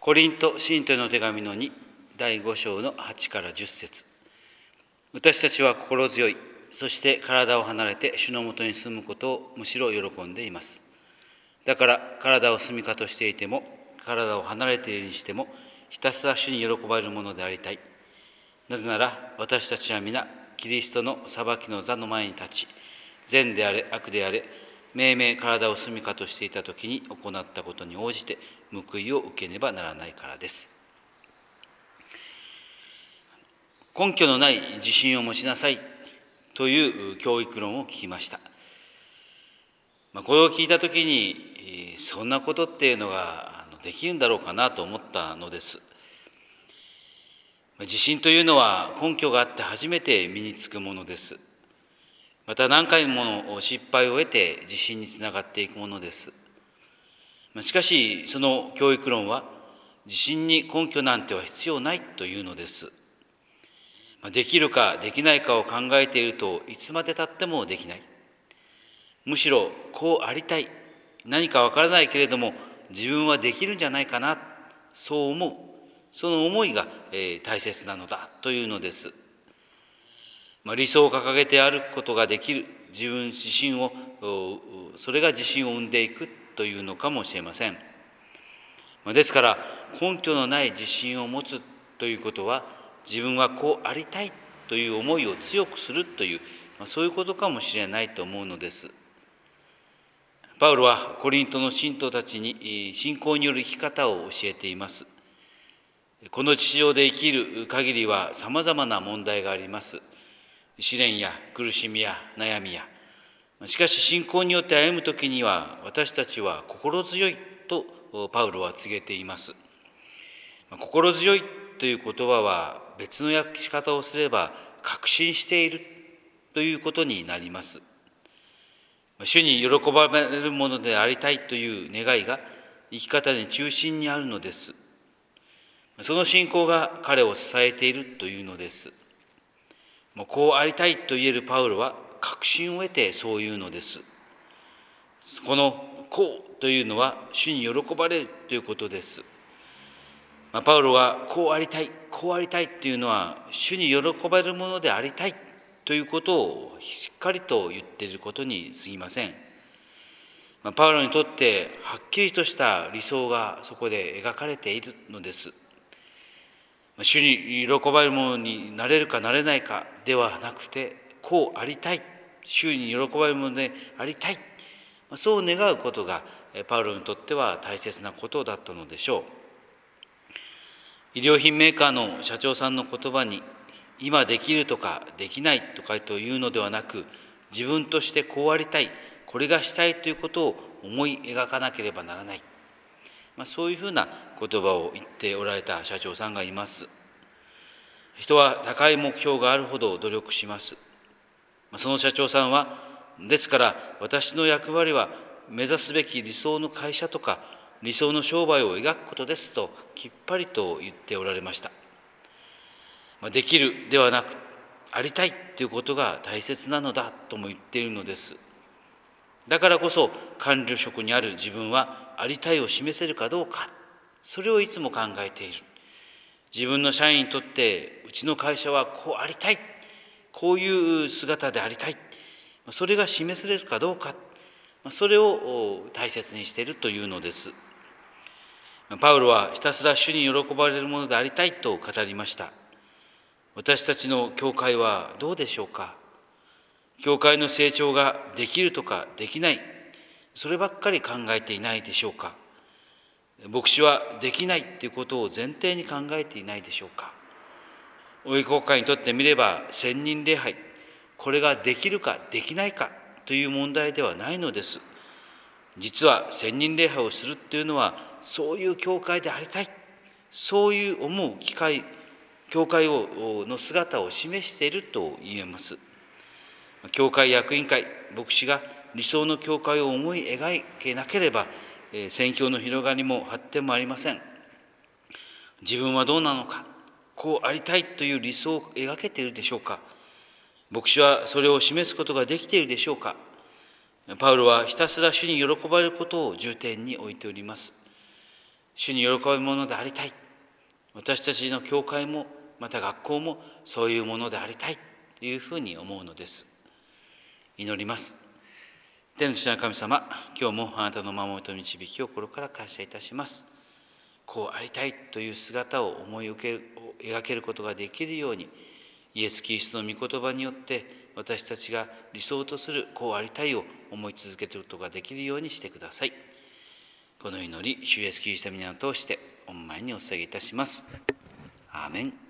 コリント信徒への手紙の2、第5章の8から10節。私たちは心強い、そして体を離れて主のもとに住むことをむしろ喜んでいます。だから体を住みかとしていても、体を離れているにしても、ひたすら主に喜ばれるものでありたい。なぜなら私たちは皆、キリストの裁きの座の前に立ち、善であれ悪であれ、命名体を住みかとしていたときに行ったことに応じて報いを受けねばならないからです。根拠のない自信を持ちなさいという教育論を聞きました。これを聞いたときに、そんなことっていうのができるんだろうかなと思ったのです。自信というのは根拠があって初めて身につくものです。また何回もの失敗を得て自信につながっていくものです。しかしその教育論は自信に根拠なんては必要ないというのです。できるかできないかを考えているといつまでたってもできない。むしろこうありたい、何かわからないけれども自分はできるんじゃないかな、そう思う、その思いが大切なのだというのです。理想を掲げて歩くことができる自分自身を、それが自信を生んでいくというのかもしれません。ですから根拠のない自信を持つということは、自分はこうありたいという思いを強くするという、そういうことかもしれないと思うのです。パウロはコリントの信徒たちに信仰による生き方を教えています。この地上で生きる限りはさまざまな問題があります。試練や苦しみや悩みや。しかし信仰によって歩むときには私たちは心強いとパウロは告げています。心強いという言葉は別の訳し方をすれば確信しているということになります。主に喜ばれるものでありたいという願いが生き方に中心にあるのです。その信仰が彼を支えているというのです。こうありたいと言えるパウロは確信を得てそう言うのです。このこうというのは主に喜ばれるということです。パウロはこうありたい、こうありたいというのは主に喜ばれるものでありたいということをしっかりと言っていることに過ぎません。パウロにとってはっきりとした理想がそこで描かれているのです。主に喜ばれるものになれるかなれないかではなくて、こうありたい、主に喜ばれるものでありたい、そう願うことがパウロにとっては大切なことだったのでしょう。衣料品メーカーの社長さんの言葉に、今できるとかできないとかというのではなく、自分としてこうありたい、これがしたいということを思い描かなければならない。そういうふうな言葉を言っておられた社長さんがいます。人は高い目標があるほど努力します。その社長さんは、ですから私の役割は目指すべき理想の会社とか理想の商売を描くことですときっぱりと言っておられました。できるではなく、ありたいということが大切なのだとも言っているのです。だからこそ管理職にある自分はありたいを示せるかどうか、それをいつも考えている。自分の社員にとってうちの会社はこうありたい、こういう姿でありたい、それが示せれるかどうか、それを大切にしているというのです。パウロはひたすら主に喜ばれるものでありたいと語りました。私たちの教会はどうでしょうか。教会の成長ができるとかできない、そればっかり考えていないでしょうか。牧師はできないということを前提に考えていないでしょうか。大井教会にとってみれば千人礼拝、これができるかできないかという問題ではないのです。実は千人礼拝をするというのはそういう教会でありたい、そういう思う機会、教会の姿を示していると言えます。教会役員会、牧師が理想の教会を思い描けなければ、宣教の広がりも発展もありません。自分はどうなのか、こうありたいという理想を描けているでしょうか。牧師はそれを示すことができているでしょうか。パウロはひたすら主に喜ばれることを重点に置いております。 主に喜ぶものでありたい。私たちの教会もまた学校もそういうものでありたいというふうに思うのです。祈ります。天の父なる神様、今日もあなたの守りと導きを心から感謝いたします。こうありたいという姿を描けることができるように、イエス・キリストの御言葉によって私たちが理想とするこうありたいを思い続けることができるようにしてください。この祈り、主イエス・キリストの皆を通して御前にお捧げいたします。アーメン。